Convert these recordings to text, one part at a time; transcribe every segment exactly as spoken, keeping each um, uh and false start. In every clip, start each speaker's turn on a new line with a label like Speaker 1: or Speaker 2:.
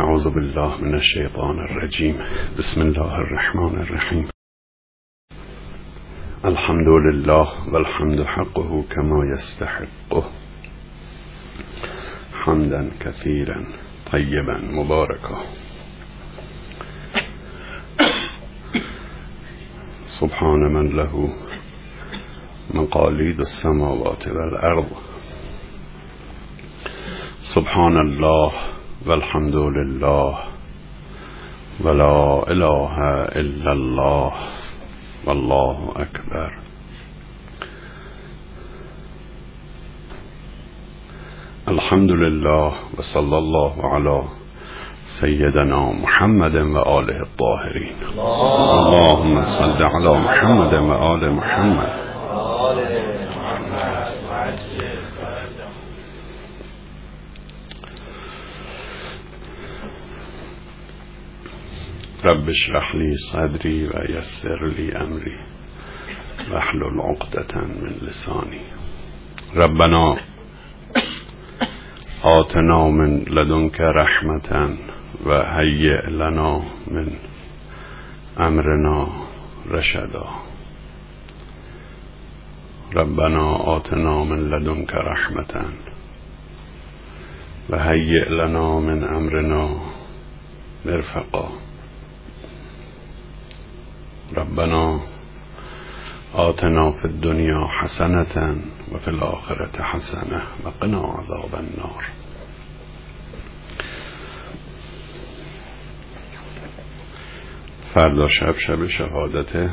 Speaker 1: اعوذ بالله من الشیطان الرجیم. بسم الله الرحمن الرحیم. الحمد لله والحمد حقه كما يستحقه حمدا كثيرا طيبا مباركا. سبحان من له مقاليد السماوات والأرض. سبحان الله والحمد لله ولا إله إلا الله والله أكبر. الحمد لله وصلى الله على سيدنا محمد وآله الطاهرين. اللهم صل على محمد وآل محمد. رب اشرح لي صدري ويسر لي أمري واحلل عقدة من لساني. ربنا آتنا من لدنك رحمة وهيئ لنا من أمرنا رشدا. ربنا آتنا من لدنك رحمة وهيئ لنا من أمرنا مرفقا. ربنا آتنا في الدنيا حسنة وفي الآخرة حسنة وقنا عذاب النار. فردا شب شب شهادت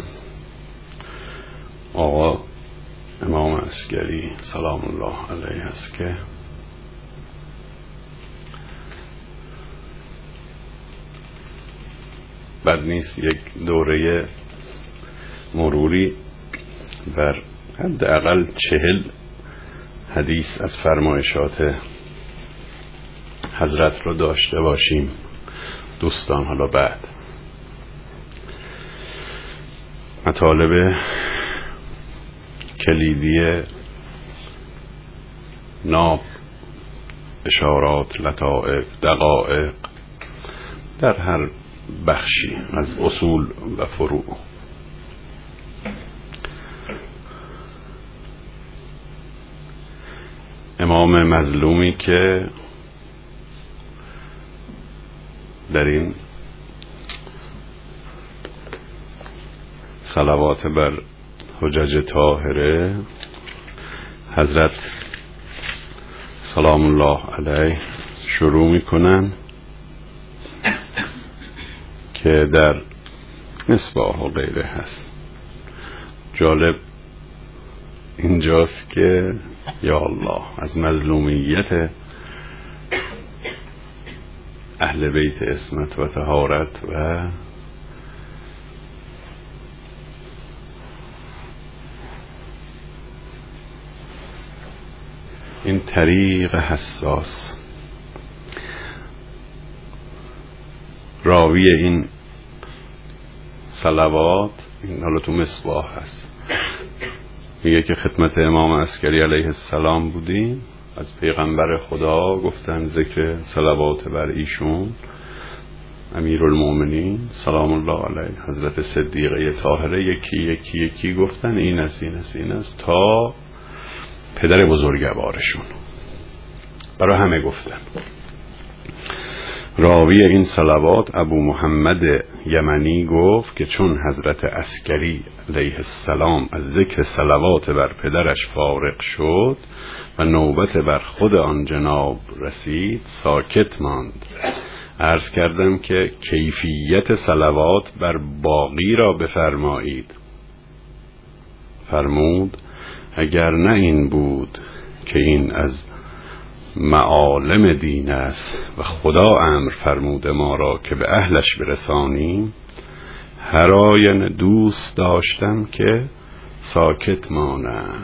Speaker 1: آقا امام عسکری سلام الله علیه است که بد نیست یک دوره مروری بر حداقل چهل حدیث از فرمایشات حضرت رو داشته باشیم دوستان. حالا بعد مطالب کلیدی ناب، اشارات، لطائف، دقائق در هر بخشی از اصول و فروع. امام مظلومی که در این صلوات بر حجج طاهره حضرت سلام الله علیه شروع میکنن که در مصباح و غیره هست. جالب اینجاست که یا الله از مظلومیت اهل بیت عصمت و طهارت و این طریق حساس راوی این صلوات، این حالا تو مصباح هست، میگه که خدمت امام عسکری علیه السلام بودیم، از پیغمبر خدا گفتن ذکر صلوات بر ایشون امیرالمومنین سلام الله علیه، حضرت صدیقه طاهره، یکی یکی یکی گفتن این است این است این است تا پدر بزرگوارشون برای همه گفتن. راوی این صلوات ابو محمد یمنی گفت که چون حضرت عسکری علیه السلام از ذکر صلوات بر پدرش فارغ شد و نوبت بر خود آن جناب رسید ساکت ماند. عرض کردم که کیفیت صلوات بر باقی را بفرمایید. فرمود اگر نه این بود که این از معالم دین است و خدا امر فرموده ما را که به اهلش برسانیم، هر آینه دوست داشتم که ساکت مانم،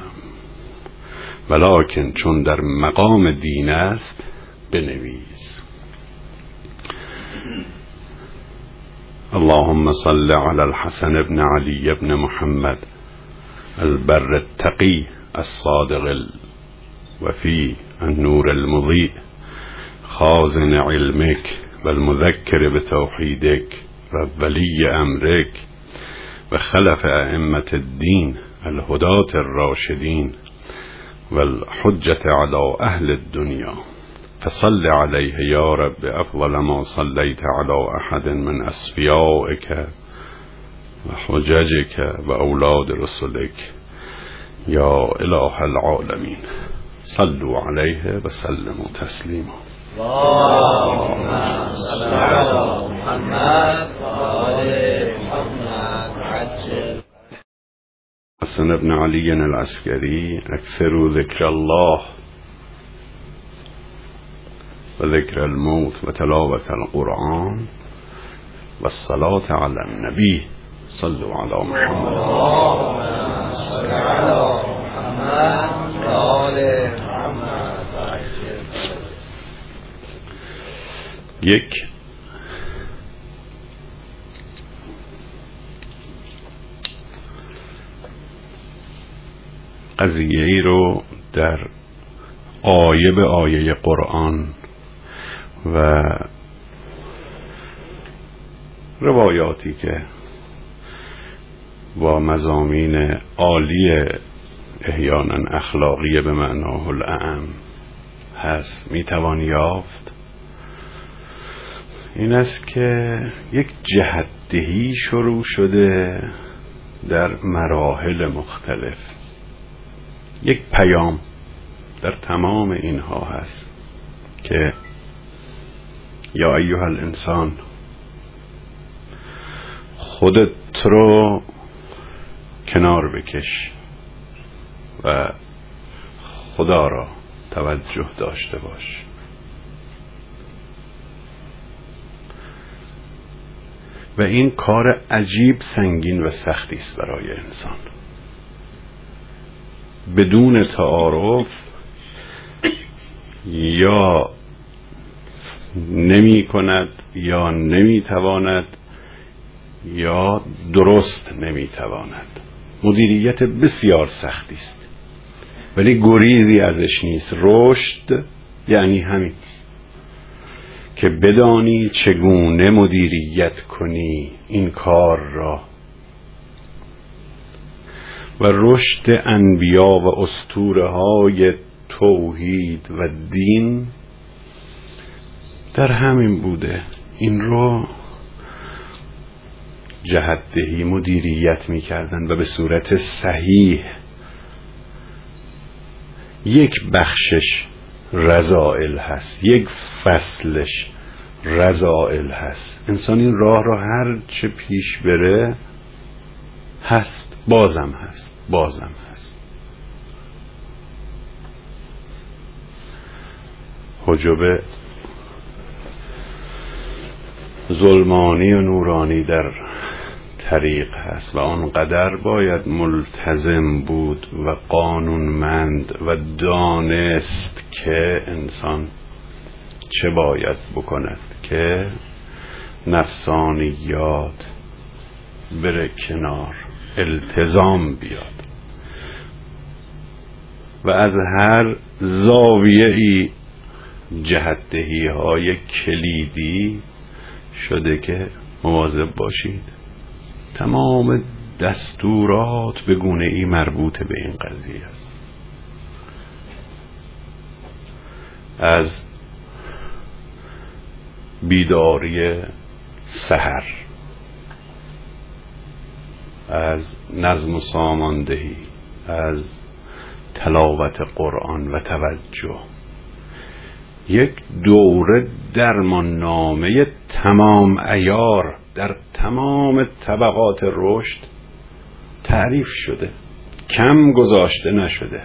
Speaker 1: ولکن چون در مقام دین است بنویس. اللهم صل على الحسن ابن علي ابن محمد البر التقي الصادق الوفي النور المضيء خازن علمك و المذکر بتوحیدک و ولی امرک و خلف ائمة الدین الهداة الراشدین و الحجة على اهل الدنیا فصل علیه یا رب افضل ما صلیت علی احد من اصفیائک و حججک و اولاد رسولک یا اله العالمین صلوا علیه و سلموا تسلیما.
Speaker 2: اللهم صل علی محمد و آل محمد عجل.
Speaker 1: حسن ابن علی العسکری اکثروا ذکر الله و ذکر الموت و تلاوت القرآن و الصلاة علی النبی. صلوا علی محمد.
Speaker 2: اللهم صل علی محمد و آل محمد.
Speaker 1: یک قضیه ای رو در آیه به آیه قرآن و روایاتی که با مضامین عالی احیانا اخلاقی به معناه الاعم هست میتوان یافت، این است که یک جهت‌دهی شروع شده در مراحل مختلف. یک پیام در تمام اینها هست که یا ایها الانسان خودت رو کنار بکش و خدا را توجه داشته باش. و این کار عجیب سنگین و سختی است برای انسان. بدون تعارف یا نمی کند یا نمی تواند یا درست نمی تواند. مدیریت بسیار سختی است ولی گریزی ازش نیست. رشد یعنی همین که بدانی چگونه مدیریت کنی این کار را. و رشد انبیا و اسطوره های توحید و دین در همین بوده. این رو جهت‌دهی مدیریت می کردن و به صورت صحیح. یک بخشش رذائل هست، یک فصلش رذائل هست. انسان این راه را هر چه پیش بره هست، بازم هست، بازم هست. حجب ظلمانی و نورانی در طریق هست و آنقدر باید ملتزم بود و قانونمند و دانست که انسان چه باید بکند که نفسانیات بره کنار، التزام بیاد و از هر زاویه ای جهت‌دهی های کلیدی شده که مواظب باشید. تمام دستورات به گونه ای مربوط به این قضیه است. از بیداری سحر، از نظم و ساماندهی، از تلاوت قرآن و توجه. یک دوره درمان نامه تمام عیار در تمام طبقات رشد تعریف شده، کم گذاشته نشده.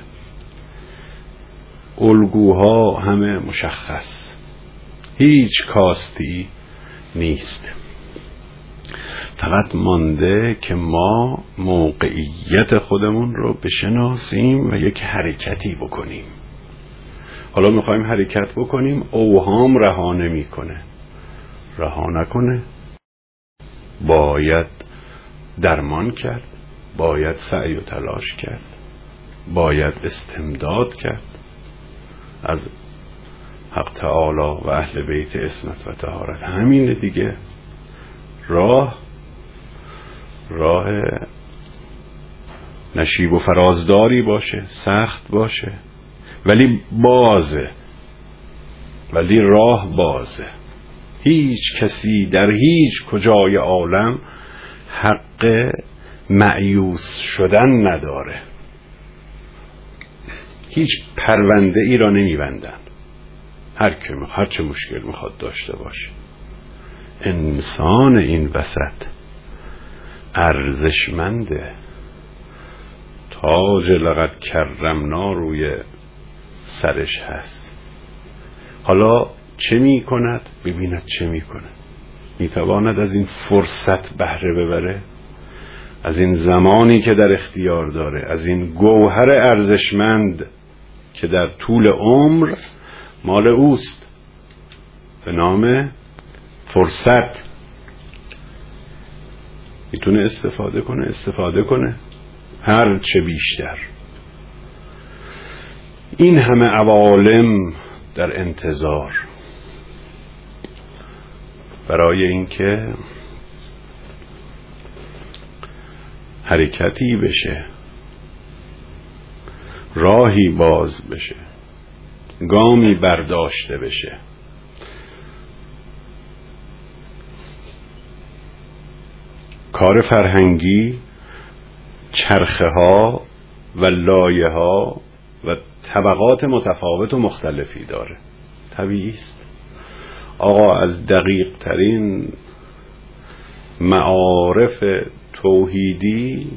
Speaker 1: الگوها همه مشخص، هیچ کاستی نیست. فقط مانده که ما موقعیت خودمون رو بشناسیم و یک حرکتی بکنیم. حالا میخوایم حرکت بکنیم، اوهام رها نمیکنه، رها نکنه. باید درمان کرد، باید سعی و تلاش کرد، باید استمداد کرد از حق تعالی و اهل بیت عصمت و طهارت. همینه دیگه. راه راه نشیب و فرازداری باشه، سخت باشه، ولی بازه، ولی راه بازه. هیچ کسی در هیچ کجای عالم حق مأیوس شدن نداره. هیچ پرونده ای را نمیبندن، هر که هر چه مشکل میخواد داشته باشه. انسان این وسط ارزشمنده. تاج لقد کرمنا روی سرش هست. حالا چه می کند؟ ببیند چه می کند. می تواند از این فرصت بهره ببره، از این زمانی که در اختیار داره، از این گوهر ارزشمند که در طول عمر مال اوست به نام فرصت. میتونه استفاده کنه استفاده کنه هر چه بیشتر. این همه عوالم در انتظار برای اینکه حرکتی بشه، راهی باز بشه، گامی برداشته بشه. کار فرهنگی چرخه ها و لایه ها و طبقات متفاوت و مختلفی داره. طبیعی است. آقا از دقیق ترین معارف توحیدی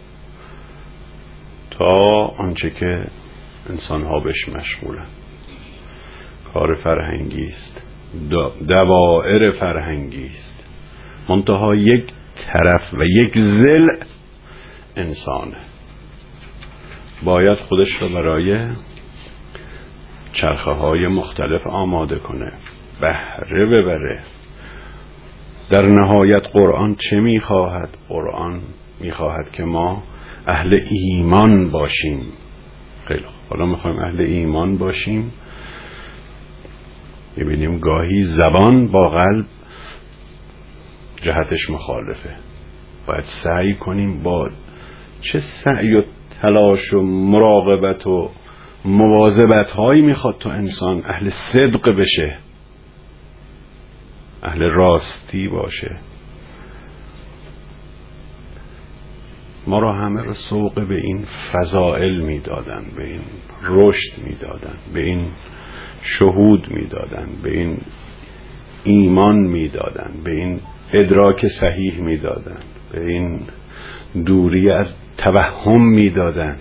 Speaker 1: تا آنچه که انسان ها بهش مشغولن کار فرهنگی است، دوائر فرهنگی است. منتها یک طرف و یک ضلع انسانه. باید خودش رو برای چرخه های مختلف آماده کنه، بهره ببره. در نهایت قرآن چه میخواهد؟ قرآن میخواهد که ما اهل ایمان باشیم. خیلی خوب، حالا میخوایم اهل ایمان باشیم. میبینیم گاهی زبان با قلب جهتش مخالفه. باید سعی کنیم با چه سعی و تلاش و مراقبت و مواظبت هایی میخواد تا انسان اهل صدق بشه، اهل راستی باشه. ما را همه را سوق به این فضائل میدادن، به این رشد میدادن، به این شهود میدادن، به این ایمان میدادن، به این ادراک صحیح میدادن، به این دوری از توهم میدادن.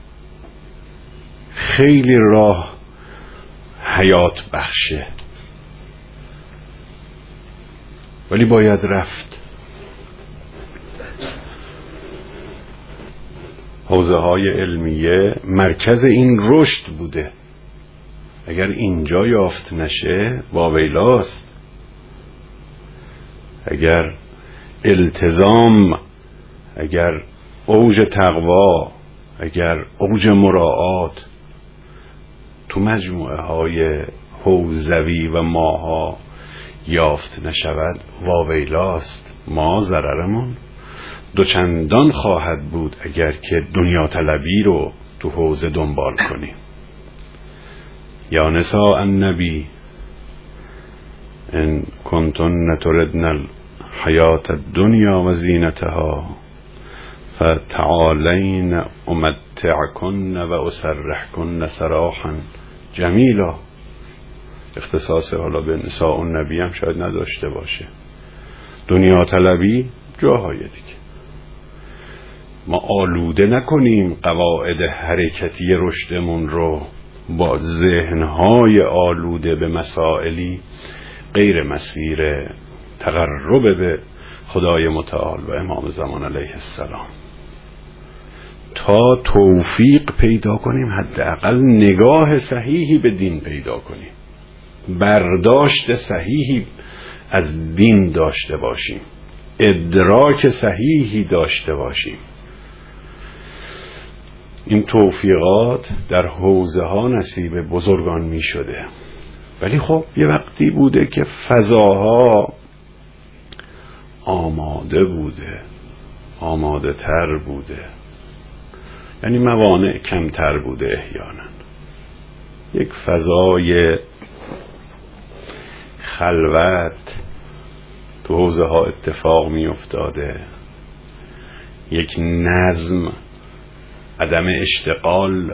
Speaker 1: خیلی راه حیات بخشه، ولی باید رفت. حوزه های علمیه مرکز این رشد بوده. اگر اینجا یافت نشه واویلاست. اگر التزام، اگر اوج تقوا، اگر اوج مراعات تو مجموعه های حوزوی و ماها یافت نشود واویلاست. ما ضررمون دوچندان خواهد بود اگر که دنیا طلبی رو تو حوزه دنبال کنیم. یا نساء النبی ان کنتن تردن الحیات الدنیا و زینتها فتعالین امتعکن و اسرحکن سراحا جمیلا. اختصاص حالا به نساء النبی هم شاید نداشته باشه. دنیا طلبی جاهای دیگه. ما آلوده نکنیم قواعد حرکتی رشدمون رو با ذهنهای آلوده به مسائلی غیر مسیر تقرب به خدای متعال و امام زمان علیه السلام. تا توفیق پیدا کنیم حداقل نگاه صحیحی به دین پیدا کنیم، برداشت صحیحی از دین داشته باشیم، ادراک صحیحی داشته باشیم. این توفیقات در حوزه ها نصیب بزرگان می شده. ولی خب یه وقتی بوده که فضاها آماده بوده، آماده تر بوده، یعنی موانع کمتر بوده احیانا. یک فضای خلوت تو حوزه ها اتفاق می افتاده، یک نظم، عدم اشتغال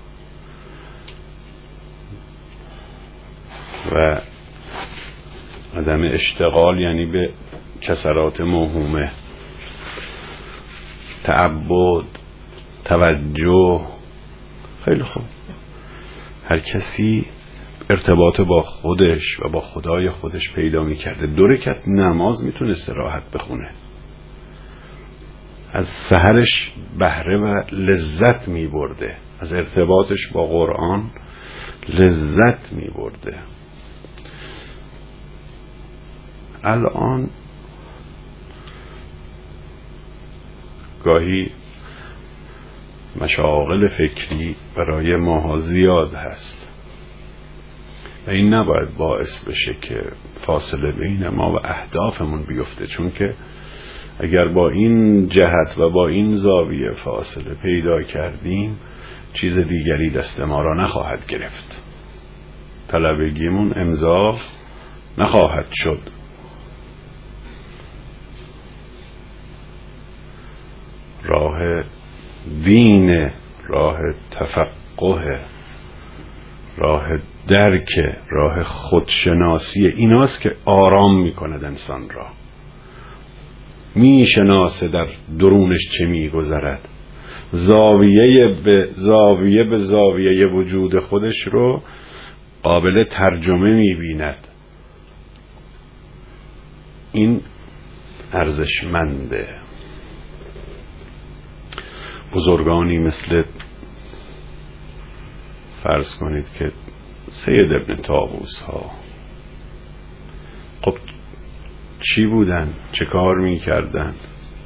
Speaker 1: و عدم اشتغال یعنی به کسرات موهومه، تعبد، توجه. خیلی خوب، هر کسی ارتباط با خودش و با خدای خودش پیدا می کرده. دو رکعت نماز میتونست راحت بخونه، از سحرش بهره و لذت می برده، از ارتباطش با قرآن لذت می برده. الان گاهی مشاغل فکری برای ماها زیاد هست و این نباید باعث بشه که فاصله بین ما و اهدافمون بیفته، چون که اگر با این جهت و با این زاویه فاصله پیدا کردیم چیز دیگری دست ما را نخواهد گرفت، طلبگیمون امضا نخواهد شد. راه دین، راه تفقه، راه درک، راه خودشناسی، ایناست که آرام میکند انسان را، میشناسه در درونش چه میگذرد، زاویه به زاویه به زاویه وجود خودش رو قابل ترجمه میبیند. این ارزشمنده. بزرگانی مثل فرض کنید که سید ابن طاووس ها، خب چی بودن؟ چه کار می کردن؟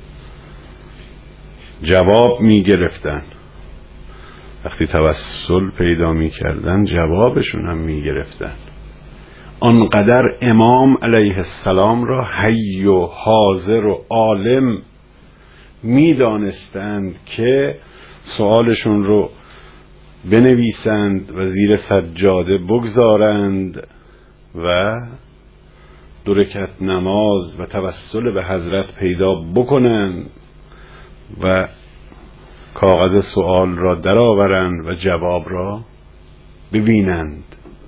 Speaker 1: جواب می گرفتن. وقتی توسل پیدا می کردن جوابشون هم می گرفتن. آنقدر امام علیه السلام را حی و حاضر و عالم می دانستند که سوالشون رو بنویسند و زیر سجاده بگذارند و دو رکعت نماز و توسل به حضرت پیدا بکنند و کاغذ سوال را درآورند و جواب را ببینند.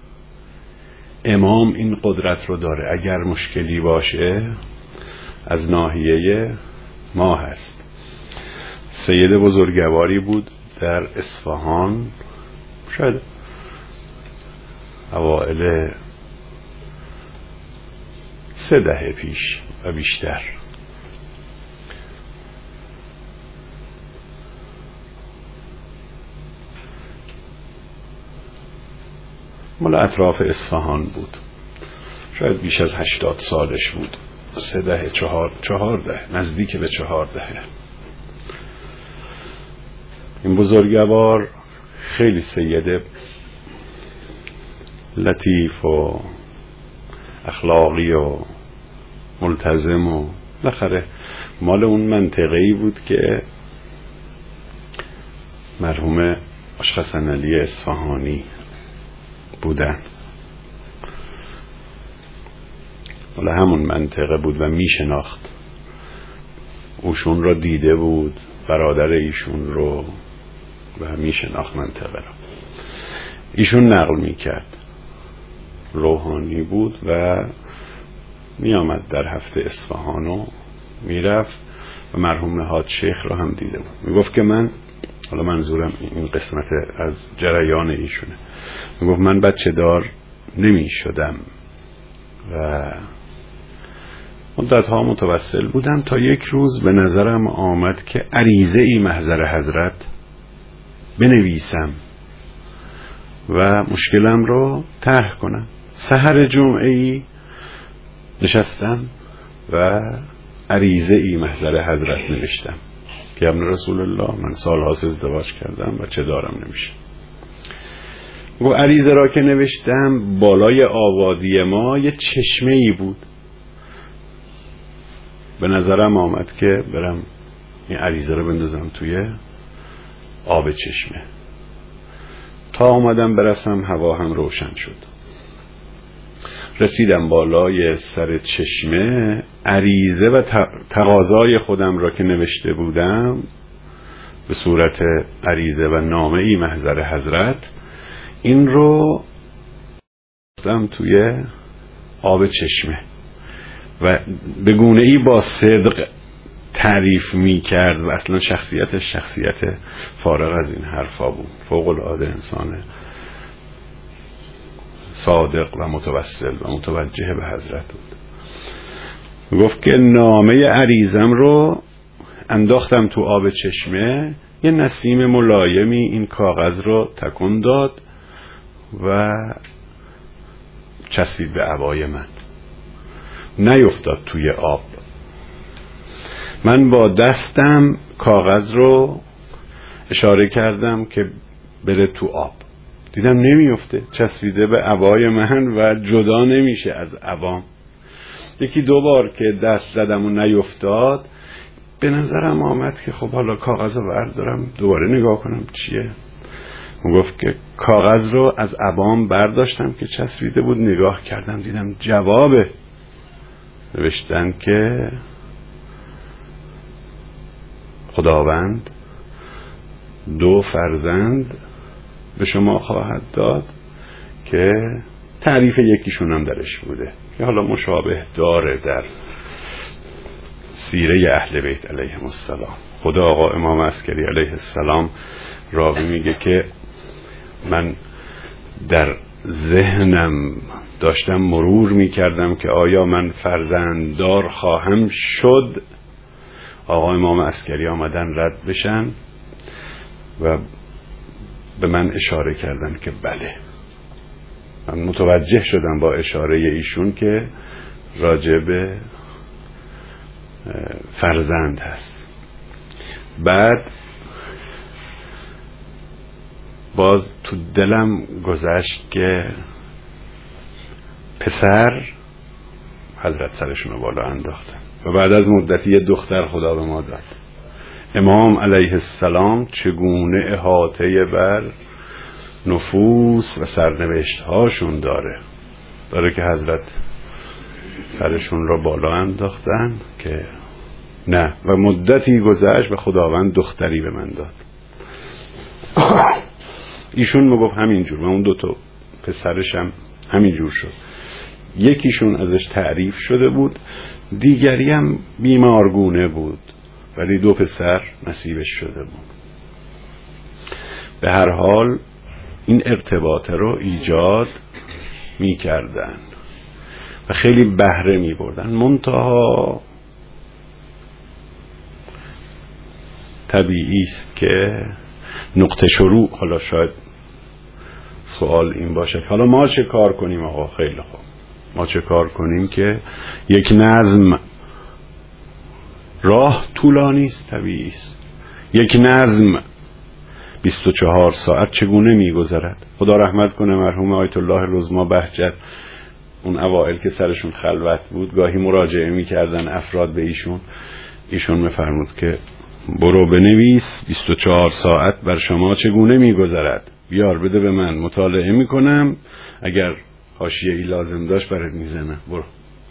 Speaker 1: امام این قدرت رو داره. اگر مشکلی باشه از ناحیه ما هست. سید بزرگواری بود در اصفهان، شاید اوائل سه دهه پیش و بیشتر. مال اطراف اصفهان بود، شاید بیش از هشتاد سالش بود. سه دهه، چهار چهار دهه، نزدیک به چهار دهه. این بزرگوار خیلی سید لطیف و اخلاقی و ملتزم و بالاخره مال اون منطقه‌ای بود که مرحوم آش حسن علی اصفهانی بودن. مال همون منطقه بود و میشناخت. اوشون را دیده بود، برادر ایشون رو، و میشناخت منطقه رو. ایشون نقل میکرد، روحانی بود و میامد در هفته اصفهان و میرفت و مرحوم نهاد شیخ رو هم دیده بود. میگفت که من، حالا منظورم این قسمت از جریان ایشونه، میگفت من بچه دار نمی شدم و مدت ها متوسل بودم تا یک روز به نظرم آمد که عریضه ای محضر حضرت بنویسم و مشکلم رو طرح کنم. سحر جمعه ای نشستم و عریضه ای محضر حضرت نوشتم که ابن رسول الله، من سالهاست ازدواج کردم و چه دارم نمیشه. گفت عریضه را که نوشتم بالای آبادی ما یه چشمه ای بود، به نظرم آمد که برم این عریضه رو بندازم توی آب چشمه. تا آمدم برسم هوا هم روشن شد. رسیدم بالای سر چشمه، عریضه و تقاضای خودم را که نوشته بودم به صورت عریضه و نامه ای محضر حضرت، این رو دادم توی آب چشمه و به گونه ای با صدق تعریف می کرد و اصلا شخصیتش شخصیت فارغ از این حرفا بود، فوق العاده انسان صادق و متوسل و متوجه به حضرت بود. گفت که نامه عریضم رو انداختم تو آب چشمه، یه نسیم ملایمی این کاغذ رو تکون داد و چسبید به عبای من، نیفتاد توی آب. من با دستم کاغذ رو اشاره کردم که بره تو آب، دیدم نمیفته، چسبیده به عبای من و جدا نمیشه از عبام. یکی دو بار که دست زدم و نیفتاد، به نظرم آمد که خب حالا کاغذ رو بردارم دوباره نگاه کنم چیه. گفت که کاغذ رو از عبام برداشتم که چسبیده بود، نگاه کردم دیدم جوابه. نوشتن که خداوند دو فرزند به شما خواهد داد که تعریف یکیشون هم درش بوده که حالا مشابه داره در سیره اهل بیت علیهم السلام. خدا آقا امام عسکری علیه السلام راوی میگه که من در ذهنم داشتم مرور میکردم که آیا من فرزنددار خواهم شد. آقا امام عسکری آمدن رد بشن و به من اشاره کردن که بله. من متوجه شدم با اشاره ایشون که راجع به فرزند هست. بعد باز تو دلم گذشت که پسر حضرت سرشون رو بالا انداختن و بعد از مدتی یه دختر خدا به ما داد. امام علیه السلام چگونه احاطه بر نفوس و سرنوشت هاشون داره داره که حضرت سرشون را بالا انداختن که نه، و مدتی گذشت و خداوند دختری به من داد. ایشون میگفت همینجور و اون دو تا پسرشم همینجور شد. یکیشون ازش تعریف شده بود، دیگری هم بیمارگونه بود، ولی دو پسر نصیبش شده بود. به هر حال این ارتباط رو ایجاد می کردن و خیلی بهره می بردن. منتها طبیعی است که نقطه شروع، حالا شاید سوال این باشه حالا ما چه کار کنیم؟ آقا خیلی خوب، ما چه کار کنیم که یک نظم، راه طولانی است، طبیعی است، یک نظم بیست و چهار ساعت چگونه میگذرد؟ خدا رحمت کنه مرحوم آیت الله العظما بهجت، اون اوائل که سرشون خلوت بود گاهی مراجعه میکردن افراد به ایشون، ایشون میفرمود که برو بنویس بیست و چهار ساعت بر شما چگونه میگذرد، بیار بده به من، مطالعه میکنم، اگر حاشیه‌ای لازم داشت برات میزنم. برو.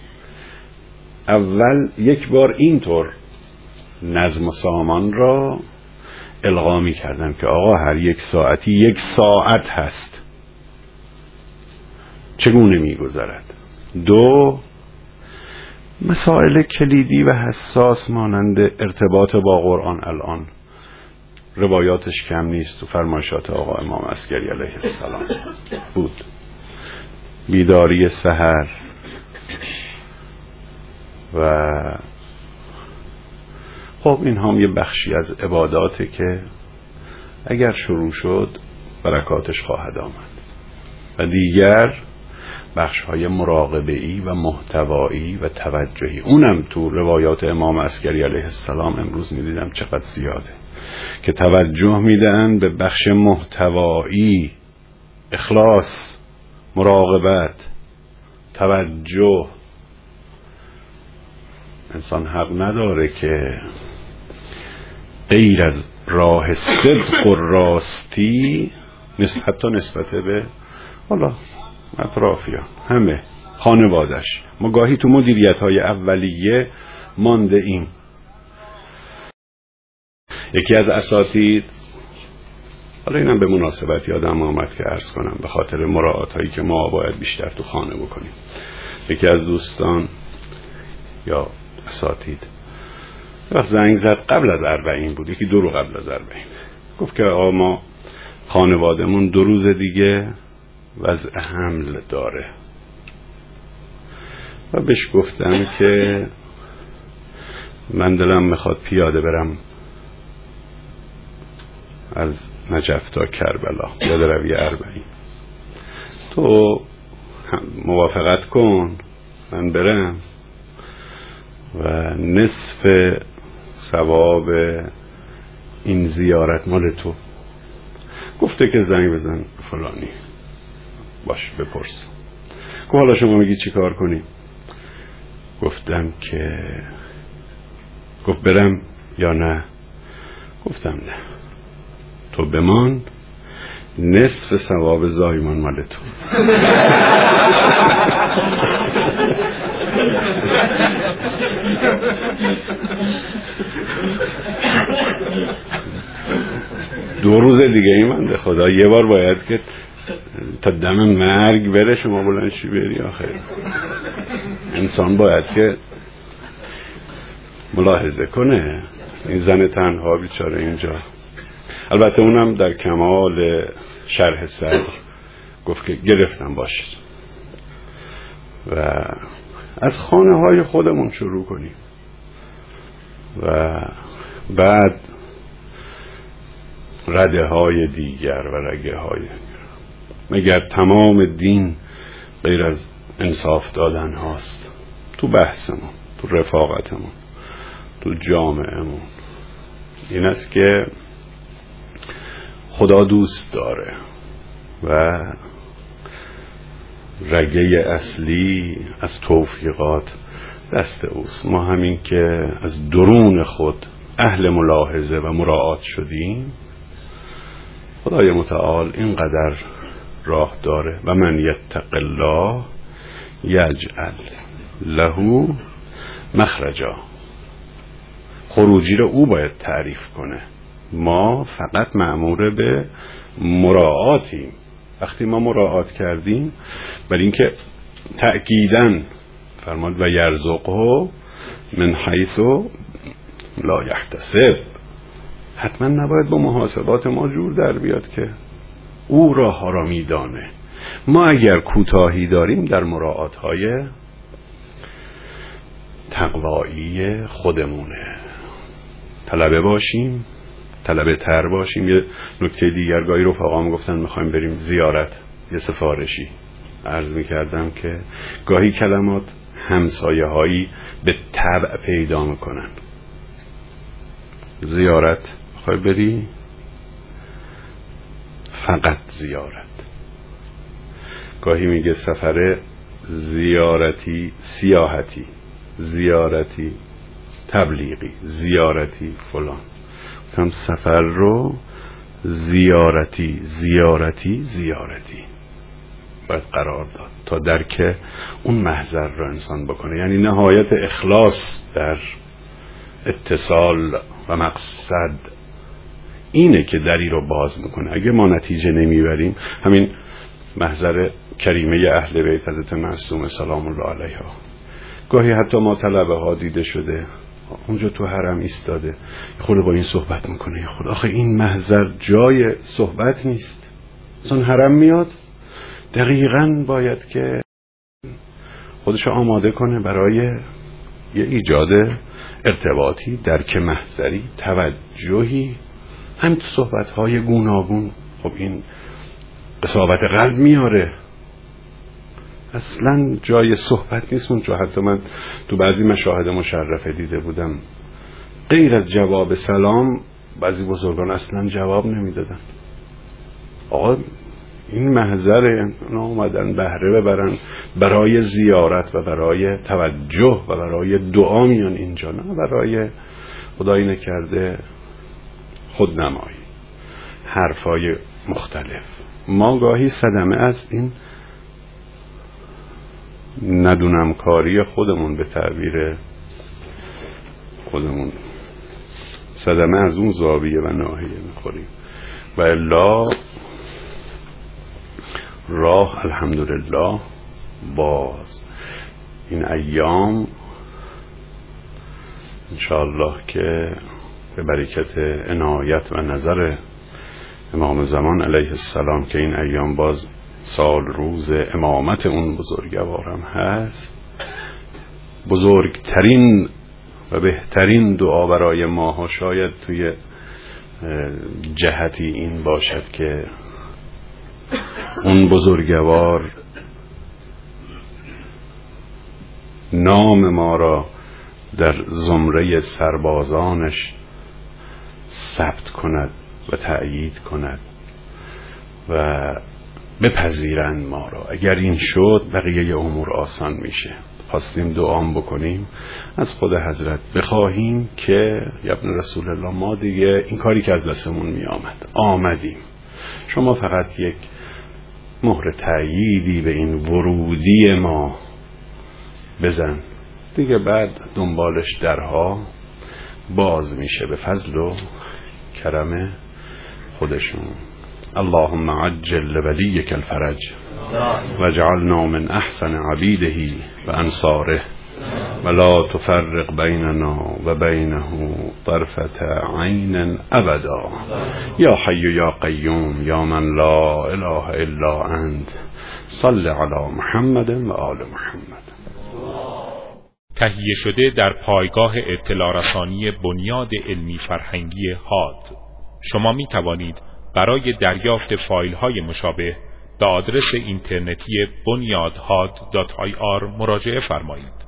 Speaker 1: اول یک بار اینطور نظم و سامان را القا می کردم که آقا هر یک ساعتی یک ساعت هست، چگونه می گذرد. دو، مسائل کلیدی و حساس مانند ارتباط با قرآن، الان روایاتش کم نیست، تو فرمایشات آقا امام عسکری علیه السلام بود. بیداری سحر و خب این هم یه بخشی از عباداته که اگر شروع شد برکاتش خواهد آمد. و دیگر بخش های مراقبه‌ای و محتوایی و توجهی، اونم تو روایات امام عسکری علیه السلام امروز میدیدم چقدر زیاده که توجه میدن به بخش محتوایی اخلاص، مراقبت، توجه. انسان حق نداره که غیر از راه صدق و راستی حتی نسبت به حالا اطرافیان، همه خانوادش، ما گاهی تو مدیریت های اولیه مانده ایم. یکی از اساتید، حالا اینم به مناسبت یادم آمد که عرض کنم به خاطر مراعات هایی که ما باید بیشتر تو خانه بکنیم، یکی از دوستان یا اساتید وقت زنگ زد، قبل از اربعین بود، یکی دو رو قبل از اربعین، گفت که آقا ما خانوادمون دو روز دیگه وضع حمل داره و بهش گفتم که من دلم میخواد پیاده برم از نجف تا کربلا، پیاده روی اربعین، تو موافقت کن من برم و نصف ثواب این زیارت مال تو. گفته که زنگ بزن فلانی، باش بپرس. گفت حالا شما میگی چی کار کنیم؟ گفتم که گفت برم یا نه؟ گفتم نه، تو بمان، نصف ثواب زایمان مال تو. دو روز دیگه ای من به خدا یه بار باید که تا دم مرگ بره شما بلندشی بری. آخر انسان باید که ملاحظه کنه این زن تنها بیچاره اینجا. البته اونم در کمال شرح صدر گفت که گرفتم باشید و از خانه های خودمون شروع کنیم و بعد رده های دیگر و رگه های دیگر. مگر تمام دین غیر از انصاف دادن هاست؟ تو بحثمون، تو رفاقتمون، تو جامعهمون این است که خدا دوست داره و رگه اصلی از توفیقات دست اوست. ما همین که از درون خود اهل ملاحظه و مراعات شدیم، خدای متعال اینقدر راه داره و من یتق الله یجعل له مخرجا. خروجی رو او باید تعریف کنه، ما فقط مأمور به مراعاتیم. وقتی ما مراعات کردیم، ولی اینکه تأکیداً فرماد و یرزقه من حیث لا یحتسب، حتما نباید با محاسبات ما جور در بیاد که او راه ها را میدانه. ما اگر کوتاهی داریم در مراعات های تقوایی خودمونه، طلبه باشیم، طلبه تر باشیم. یه نکته دیگر، گاهی رفقا میگفتن میخوایم بریم زیارت، یه سفارشی، عرض میکردم که گاهی کلمات همسایه هایی به طبع پیدا میکنن. زیارت میخوای بری؟ فقط زیارت. گاهی میگه سفر زیارتی سیاحتی، زیارتی تبلیغی، زیارتی فلان. هم سفر رو زیارتی زیارتی زیارتی باید قرار داد تا درک اون محضر رو انسان بکنه. یعنی نهایت اخلاص در اتصال و مقصد اینه که دری رو باز میکنه. اگه ما نتیجه نمیبریم، همین محضر کریمه اهل بیت حضرت معصومه سلام الله علیها، گاهی حتی ما طلبه ها دیده شده اونجا تو حرم ایستاده، خود با این صحبت میکنه، خود آخه این محضر جای صحبت نیست. اصلا حرم میاد دقیقاً باید که خودشو آماده کنه برای یه ایجاد ارتباطی، درک محضری، توجهی، همین تو صحبت های گوناگون. خب این قساوت قلب میاره، اصلا جای صحبت نیست اونجا. حتی من تو بعضی مشاهد مشرفه دیده بودم، غیر از جواب سلام بعضی بزرگان اصلا جواب نمیدادن. آقا این محضر اومدن بهره ببرن برای زیارت و برای توجه و برای دعا میان اینجا، نه برای خدایی نکرده خودنمایی، حرفای مختلف. ما گاهی صدمه از این ندونم کاری خودمون، به تعبیر خودمون صدمه از اون زاویه و ناحیه میخوریم و الا راه الحمدلله باز. این ایام انشاءالله که به برکت عنایت و نظر امام زمان علیه السلام که این ایام باز سال روز امامت اون بزرگوارم هست، بزرگترین و بهترین دعا برای ماها شاید توی جهتی این باشد که اون بزرگوار نام ما را در زمره سربازانش ثبت کند و تأیید کند و بپذیرند ما را. اگر این شد بقیه امور آسان میشه. خواستیم دعام بکنیم از خود حضرت بخواهیم که یا ابن رسول الله ما دیگه این کاری که از دستمون می آمد آمدیم، شما فقط یک مهر تأییدی به این ورودی ما بزن دیگه، بعد دنبالش درها باز میشه به فضل و کرم خودشون. اللهم عجل لولیک الفرج واجعلنا من احسن عبیده و انصاره ولا تفرق بیننا و بینه طرفة عین ابدا یا حی یا قیوم یا من لا اله الا انت صل علی محمد و آل محمد.
Speaker 3: تهیه شده در پایگاه اطلاع رسانی بنیاد علمی فرهنگی هاد. شما می توانید برای دریافت فایل های مشابه به آدرس اینترنتی بنیاد هاد دات آی آر مراجعه فرمایید.